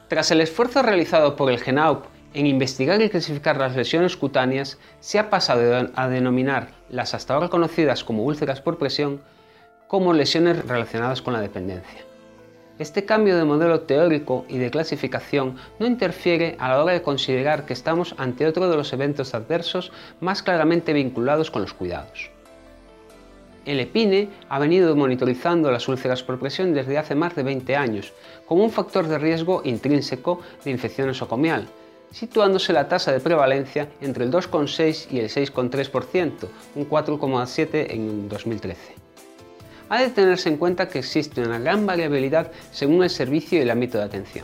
Tras el esfuerzo realizado por el GENAUP en investigar y clasificar las lesiones cutáneas, se ha pasado a denominar las hasta ahora conocidas como úlceras por presión como lesiones relacionadas con la dependencia. Este cambio de modelo teórico y de clasificación no interfiere a la hora de considerar que estamos ante otro de los eventos adversos más claramente vinculados con los cuidados. El EPINE ha venido monitorizando las úlceras por presión desde hace más de 20 años, como un factor de riesgo intrínseco de infección nosocomial, situándose la tasa de prevalencia entre el 2,6 y el 6,3%, un 4,7 en 2013. Ha de tenerse en cuenta que existe una gran variabilidad según el servicio y el ámbito de atención.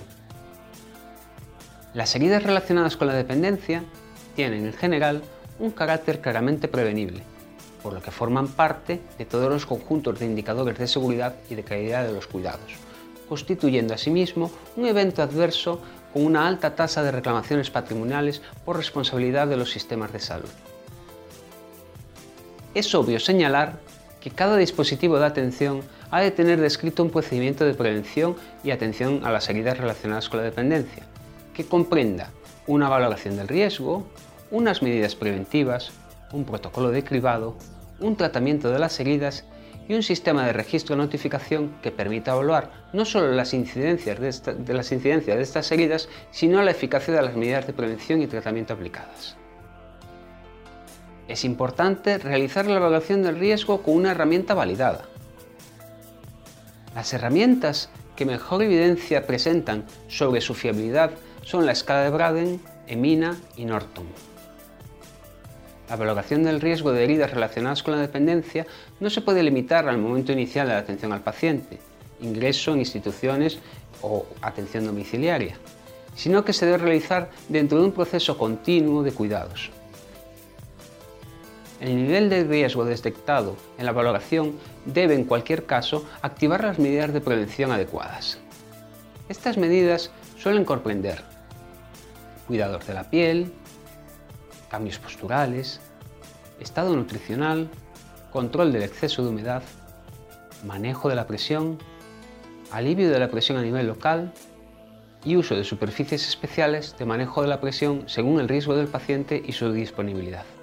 Las heridas relacionadas con la dependencia tienen en general un carácter claramente prevenible, por lo que forman parte de todos los conjuntos de indicadores de seguridad y de calidad de los cuidados, constituyendo asimismo un evento adverso con una alta tasa de reclamaciones patrimoniales por responsabilidad de los sistemas de salud. Es obvio señalar que cada dispositivo de atención ha de tener descrito un procedimiento de prevención y atención a las heridas relacionadas con la dependencia, que comprenda una valoración del riesgo, unas medidas preventivas, un protocolo de cribado, un tratamiento de las heridas y un sistema de registro de notificación que permita evaluar no solo las incidencias de estas heridas, sino la eficacia de las medidas de prevención y tratamiento aplicadas. Es importante realizar la evaluación del riesgo con una herramienta validada. Las herramientas que mejor evidencia presentan sobre su fiabilidad son la escala de Braden, EMINA y Norton. La valoración del riesgo de heridas relacionadas con la dependencia no se puede limitar al momento inicial de la atención al paciente, ingreso en instituciones o atención domiciliaria, sino que se debe realizar dentro de un proceso continuo de cuidados. El nivel de riesgo detectado en la valoración debe, en cualquier caso, activar las medidas de prevención adecuadas. Estas medidas suelen comprender cuidados de la piel, cambios posturales, estado nutricional, control del exceso de humedad, manejo de la presión, alivio de la presión a nivel local y uso de superficies especiales de manejo de la presión según el riesgo del paciente y su disponibilidad.